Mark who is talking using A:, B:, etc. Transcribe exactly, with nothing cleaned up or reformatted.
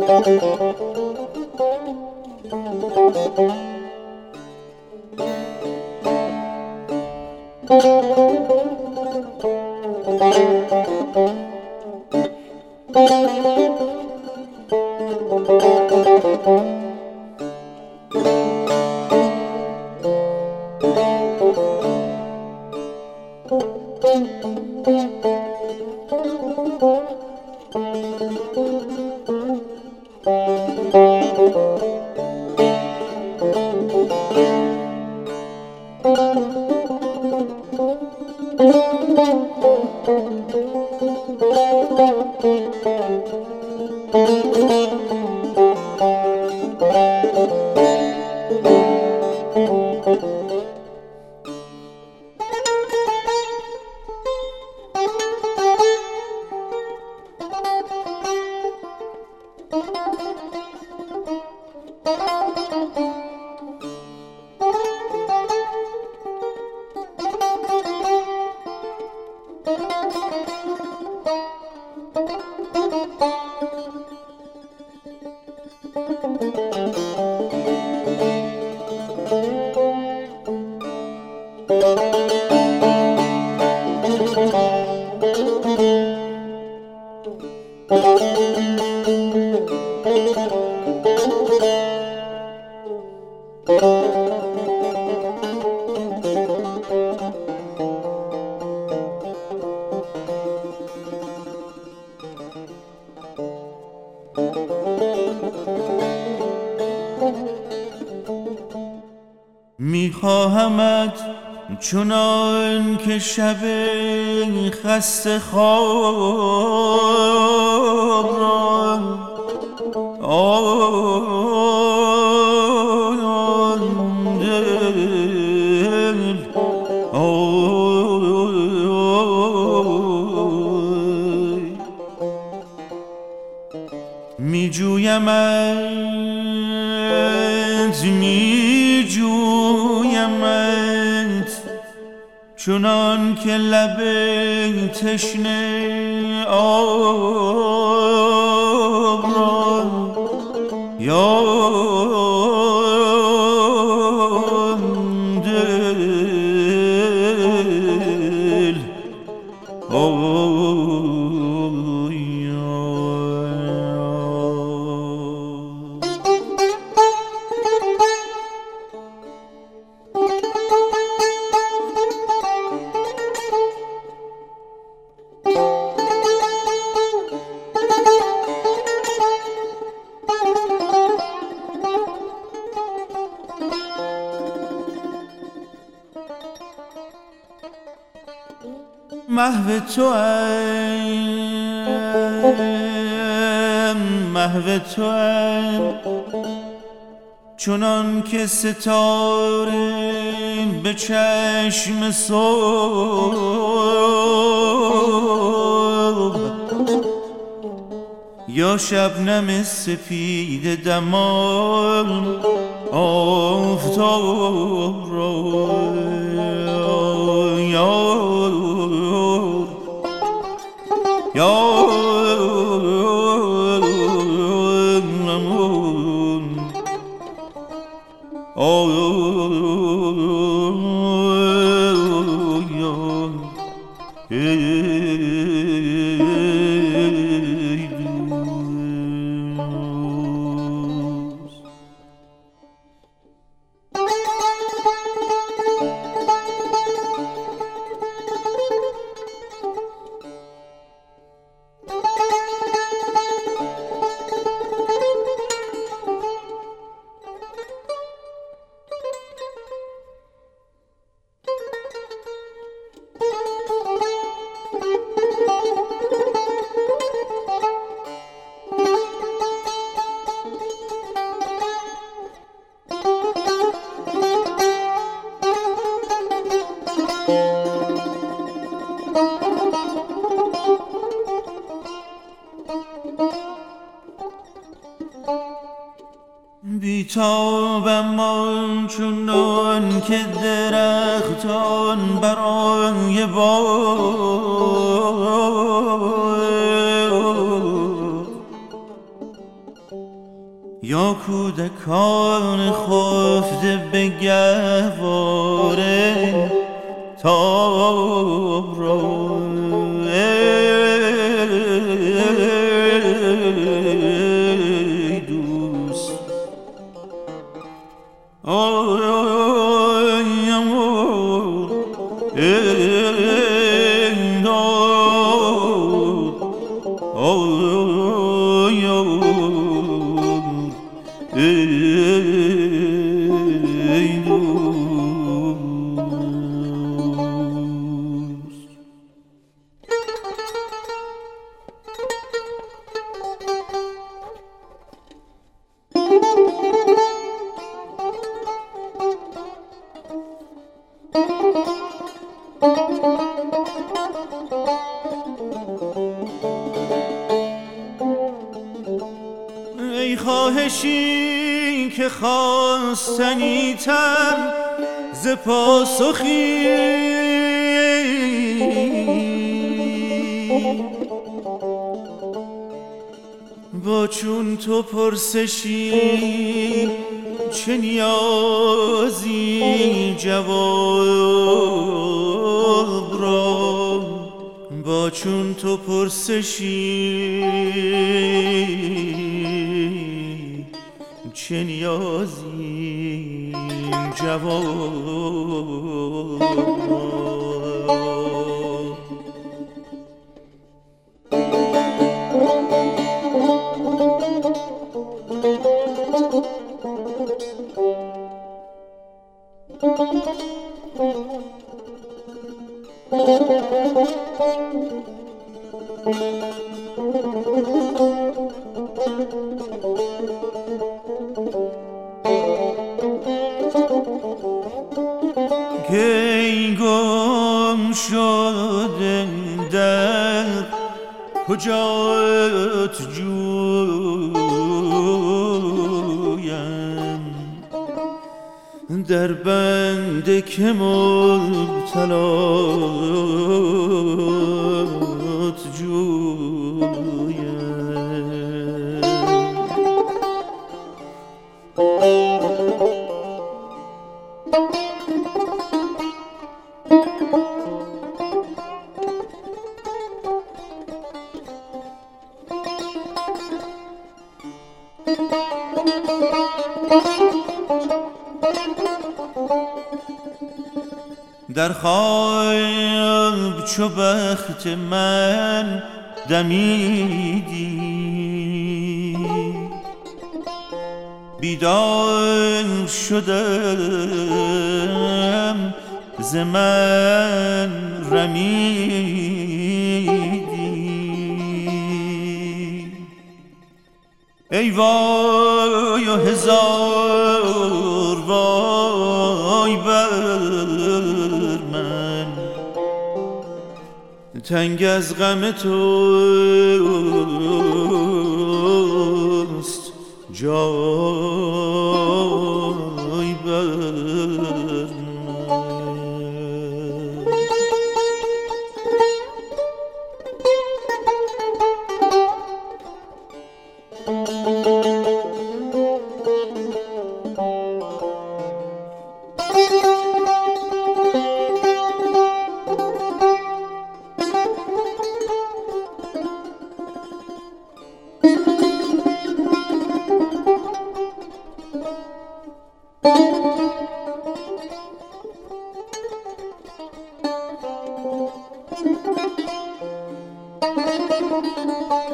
A: میخواهمت چنان که شب خسته خواب را آن دل می جویمت می جویمت چنان که لب تشنه آب را یان دل محو توام محو توام چنان که ستاره به چشم صبح یا شبنم سپید دمان آفتاب را یا یا بیتابم آنچنان که درختان برای باد یا کودکان خفته به گهواره تاب را ای دوست آی آی ای داد آی ای دوست. ای خواهشی که خواستنی تر ز پاسخی با چون تو پرسشی چه نیازی جواب را با چون تو پرسشی چه نیازی جواب را کی گم شده در کجات جویم در بند که مبتلات جویم در خواب چو بخت من دمیدی بیدار شدم ز من رمیدی ای وای و هزار وای بر من تنگ از غم توست جای بر من.
B: Thank you.